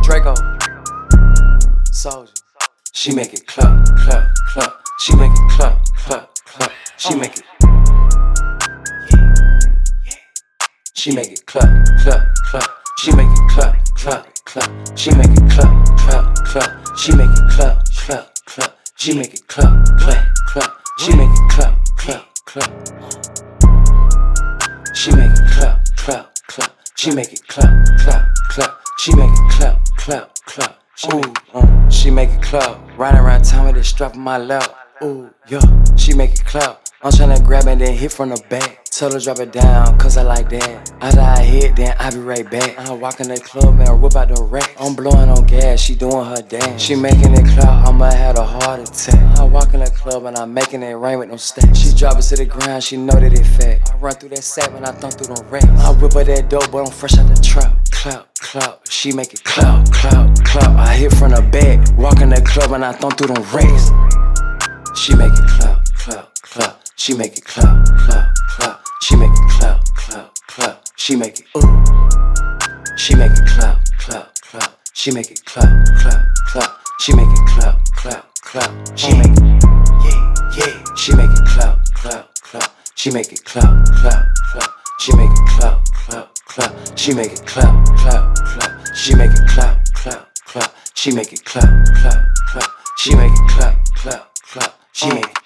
Draco, Soldier. She make it clap, clap, clap. She make it clap, clap, clap. She make it. She make it clap, clap, clap. She make it clap, clap, clap. She make it clap, clap, clap. She make it clap, clap, clap. She make it clap, clap, clap. She make it clap, clap, clap. She make it clap, clap, clap. She make it clap, clap, clap. She make it clap, clap, clap. She make it clap. Riding around town with this strap in my lap. Ooh, yeah. She make it clap. I'm tryna grab it, then hit from the back. Tell her drop it down, cause I like that. After I hit, then I be right back. I walk in the club and whip out the rack. I'm blowing on gas, she doing her dance. She making it clap, I'ma have a heart attack. I walk in the club and I'm making it rain with no stacks. She drop it to the ground, she know that it fat. I run through that sack when I thump through them racks. I whip her that dope, but I'm fresh out the trap. Clap, clap, she make it clap, clap, clap. I hit from the back, walk in the club and I thump through them racks. She make it clap, clap, clap. She make it clap, clap, clap. She make it clap, clap, clap. She make it ooh. She make it clap, clap, clap. She make it clap, clap, clap. She make it clap, clap, clap. She make it yeah. She make it clap, clap, clap. She make it clap, clap, clap. She make it clap, clap, clap. She make it clap, clap, clap. She make it clap, clap, clap. She make it clap, clap, clap. She make it clap, clap, clap. She make it